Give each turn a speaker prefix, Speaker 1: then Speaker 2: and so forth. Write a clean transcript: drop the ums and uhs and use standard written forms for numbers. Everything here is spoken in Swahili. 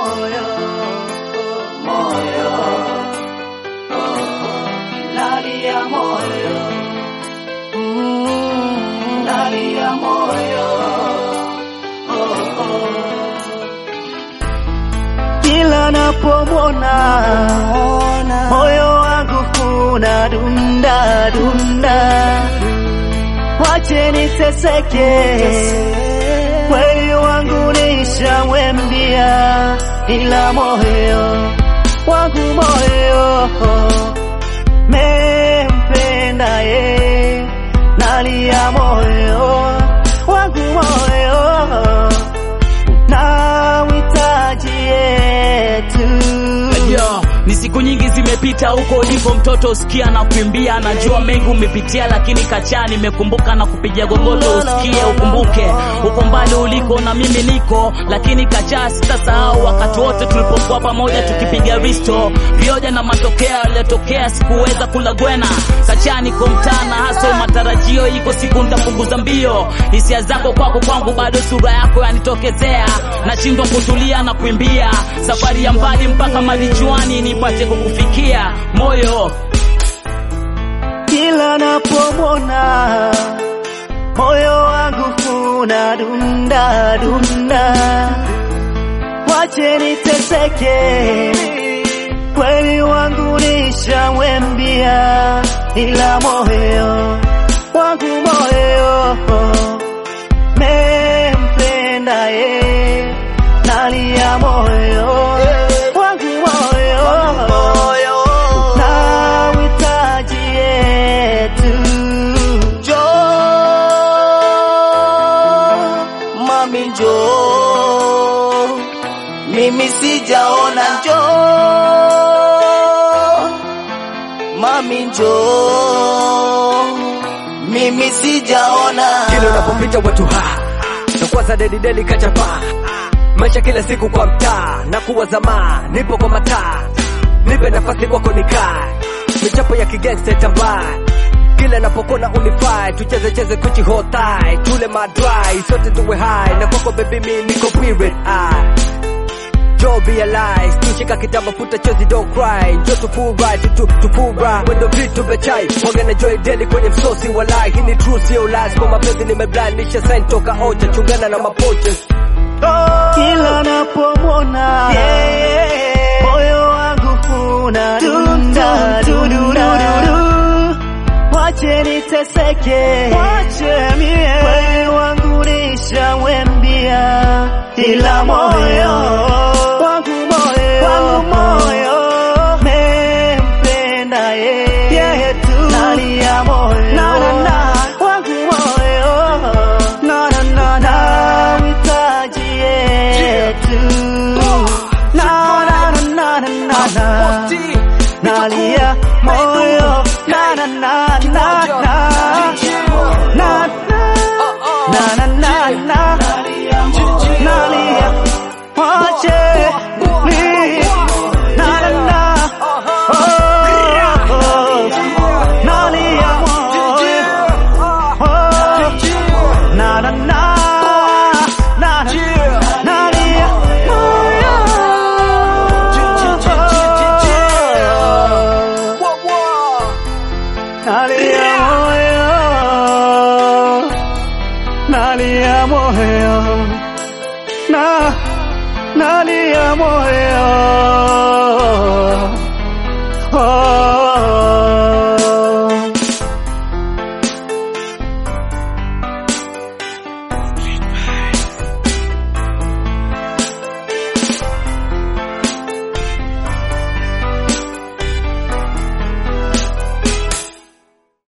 Speaker 1: moyo, moyo, nalia moyo, nalia moyo, kila napomwona moyo wangu unadunda dunda. Wache niteseke, kweli wangu nishamwambia, ila moyo wangu, moyo mempenda ye, nalia moyo wangu, moyo nawitaji yetu.
Speaker 2: Ni siku nyingi zimepita huko uliko mtoto, usikia na kuimbia, najua mengi umepitia, lakini kacha nimekumbuka na kupigia gogoto, usikie ukumbuke uko mbali uliko na mimi niko, lakini kacha sitasahau wakati wote tulipokuwa pamoja tukipiga risto vioja na matokeo yaliyotokea sikuweza kula gwena. Kacha niko mtana hasa matarajio, iko siku nitapunguza mbio, hisia zako kwako kwangu bado sura yako yanitokezea, nashindwa kutulia na kuimbia, safari ya mbali mpaka marijuani nipate kukufikia moyo.
Speaker 1: Kila napomwona moyo wangu unadunda dunda. Wache niteseke, kweli wangu nishamwambia, ila moyo wangu, moyo mempenda ye, nalia moyo wangu, moyo nawitaji yetu. Mami njoo, mimi sijaona, njoo mami njoo, mimi sijaona.
Speaker 3: Kila unapopita watu na kwanza deli kachapa, maisha kila siku kwa mtaa na kuwa zamaa, nipo kwa mataa, nipe nafasi kwako nikae, michapo ya kigangsta tambaye, kila napokona unifai, tucheze kuchi hotai, tule madry, sote tuwe high, na kwako baby mi niko period Joe realize, tushika kitamba futa chozi don't cry, njoo tufurahi, tufurahi, wendo vitu bechai, wagana joy daily kwenye msosi walai, hii ni true sio lies, kwa mapenzi nimeblind, nisha sign toka ocha, chungana na mapoches.
Speaker 1: Kila napomwona moyo wangu unadunda dunda. Wache niteseke, kweli wangu nishamwambia, ila moyo wangu, moyo mempenda ye tu, nalia moyo wangu, moyo nawitaji yetu. Nalia moyo nalia, wache nalia nalia moyo, nalia moyo.